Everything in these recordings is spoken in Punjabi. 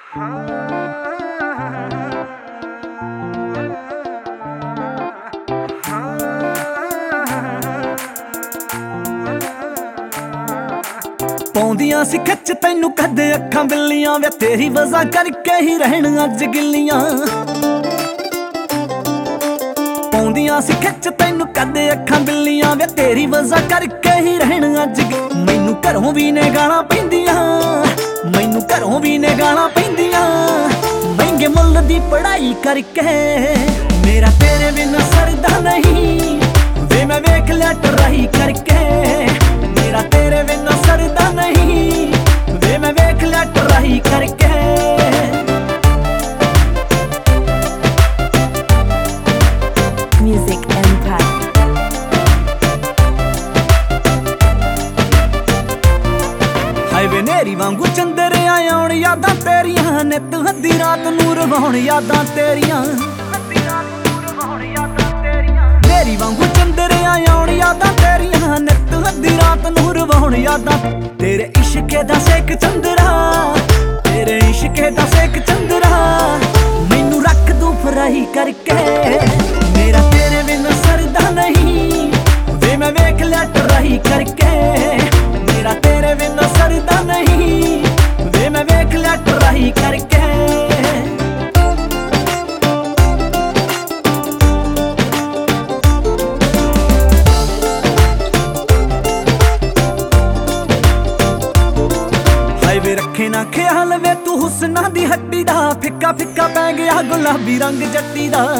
ਪਾਉਂਦੀਆਂ ਸੀ ਖਿੱਚ ਤੈਨੂੰ ਕਦੇ ਅੱਖਾਂ ਬਿੱਲੀਆਂ ਵੇ ਤੇਰੀ ਵਜ੍ਹਾ ਕਰਕੇ ਹੀ ਰਹਿਣ ਅੱਜ ਗਿੱਲੀਆਂ। ਪਾਉਂਦੀਆਂ ਸੀ ਖਿੱਚ ਤੈਨੂੰ ਕਦੇ ਅੱਖਾਂ ਬਿੱਲੀਆਂ ਵੇ ਤੇਰੀ ਵਜ੍ਹਾ ਕਰਕੇ ਹੀ ਰਹਿਣ ਅੱਜ। ਮੈਨੂੰ ਘਰੋਂ ਵੀ ਨੇ ਗਾਲਾਂ ਪੈਂਦੀਆਂ, ਮੈਨੂੰ ਘਰੋਂ ਵੀ ਨੇ ਗਾਲਾਂ ਪੈਂਦੀਆਂ, ਮਹਿੰਗੇ ਮੁੱਲ ਦੀ ਪੜ੍ਹਾਈ ਕਰਕੇ। ਮੇਰਾ ਤੇਰੇ ਬਿਨਾਂ ਸਰਦਾ ਨਹੀਂ ਵੇ ਮੈਂ ਵੇਖ ਲਿਆ ਟਰਾਈ ਕਰਕੇ। ਮੇਰਾ ਤੇਰੇ ਬਿਨਾਂ ਸਰਦਾ ਨਹੀਂ ਵੇ ਮੈਂ ਵੇਖ ਲਿਆ ਟਰਾਈ ਕਰਕੇ। Music Empire। ਹਾਏ ਵੇ ਨੇਰੀ ਵਾਂਗੂ ਚੰਦਰਿਆਂ ਆਉਣ ਯਾਦਾਂ ਤੇਰੀਆਂ, ਨਿੱਤ ਹੱਦੀ ਰਾਤ ਨੂੰ ਰਵਾਉਣ ਯਾਦਾਂ ਤੇਰੀਆਂ। ਨੇਰੀ ਵਾਂਗੂ ਚੰਦਰਿਆਂ ਆਉਣ ਯਾਦਾਂ ਤੇਰੀਆਂ, ਨਿੱਤ ਹੱਦੀ ਰਾਤ ਨੂੰ ਰਵਾਉਣ ਯਾਦਾਂ। ਤੇਰੇ ਇਸ਼ਕੇ ਦਾ ਸੇਕ ਚੰਦਰਾ, ਤੇਰੇ ਇਸ਼ਕੇ ਦਾ ਸੇਕ ਚੰਦਰਾ, ਮੈਨੂੰ ਰੱਖ ਦੂੰ ਫਰਾਈ ਕਰਕੇ। ਮੇਰਾ ਤੇਰੇ ਬਿਨਾਂ ਸਰਦਾ ਨਹੀਂ ਵੇ ਮੈਂ ਵੇਖ ਲਿਆ ਟਰਾਈ ਕਰਕੇ। ਮੇਰਾ ਤੇਰੇ ਬਿਨਾਂ ਸਰਦਾ ਨਹੀਂ ਵੇ ਮੈਂ ਵੇਖ ਲਿਆ ਟਰਾਈ ਕਰਕੇ। ਹਾਏ ਵੇ ਰੱਖੇ ਨਾ ਖਿਆਲ ਵੇ ਤੂੰ ਹੁਸਨਾਂ ਦੀ ਹੱਡੀ ਦਾ, ਫਿੱਕਾ ਫਿੱਕਾ ਪੈ ਗਿਆ ਗੁਲਾਬੀ ਰੰਗ ਜੱਟੀ ਦਾ।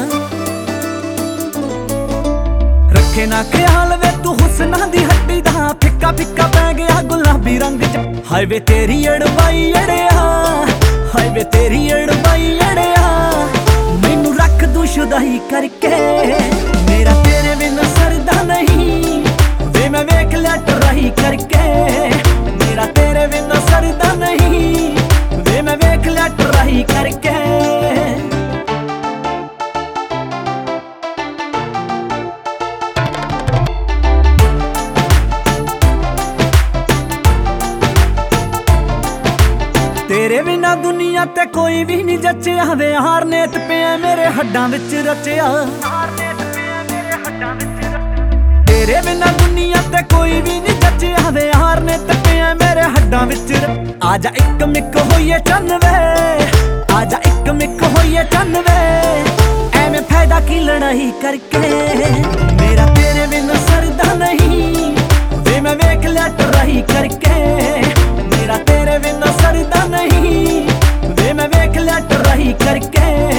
ਰੱਖੇ ਨਾ ਖਿਆਲ ਵੇ ਤੂੰ ਹੁਸਨਾਂ ਦੀ ਹੱਡੀ ਦਾ, ਫਿੱਕਾ ਫਿੱਕਾ ਪੈ ਗਿਆ ਗੁਲਾਬੀ ਰੰਗ ਚ। ਹਾਏ ਵੇ ਤੇਰੀ ਅੜਵਾਈ ਅੜਿਆ, ਹਾਏ ਵੇ ਤੇਰੀ ਅੜਵਾਈ ਅੜਿਆ, ਮੈਨੂੰ ਰੱਖ ਦੂੰ ਸ਼ੁਦਾਈ ਕਰਕੇ। ਮੇਰਾ ਤੇਰੇ ਬਿਨਾਂ ਸਰਦਾ ਨਹੀਂ ਵੇ ਮੈਂ ਵੇਖ ਲਿਆ ਟਰਾਈ ਕਰਕੇ। ਮੇਰਾ ਤੇਰੇ ਬਿਨਾਂ ਸਰਦਾ ਨਹੀਂ ਵੇ ਮੈਂ ਵੇਖ ਲਿਆ ਟਰਾਈ ਕਰਕੇ। ਤੇਰੇ ਬਿਨਾਂ ਦੁਨੀਆ ਤੇ ਕੋਈ ਵੀ ਨਹੀਂ ਜੱਚਿਆ ਵੇ, ਹਾਰ ਨੇਤ ਪਿਆ ਮੇਰੇ ਹੱਡਾਂ ਵਿੱਚ ਰਚਿਆ। ਤੇਰੇ ਬਿਨਾਂ ਦੁਨੀਆ ਤੇ ਕੋਈ ਵੀ ਨਹੀਂ ਜੱਚਿਆ ਵੇ, ਹਾਰ ਨੇਤ ਪਿਆ ਮੇਰੇ ਹੱਡਾਂ ਵਿੱਚ। ਆਜਾ ਇੱਕ ਮਿੱਕ ਹੋਈਏ ਚੰਨ ਵੇ, ਆਜਾ ਇੱਕ ਮਿੱਕ ਹੋਈਏ ਚੰਨ ਵੇ, ਐਵੇਂ ਫਾਇਦਾ ਕੀ ਲੜਾਈ ਕਰਕੇ। ਮੇਰਾ ਤੇਰੇ ਬਿਨਾਂ ਸਰਦਾ ਨਹੀਂ ਵੇ ਮੈਂ ਵੇਖ ਲਿਆ ਟਰਾਈ ਕਰਕੇ। ਮੇਰਾ ਤੇਰੇ ਬਿਨਾਂ ਸਰਦਾ ਨਹੀਂ ਵੇ ਮੈਂ ਵੇਖ ਲਿਆ ਟਰਾਈ ਕਰਕੇ।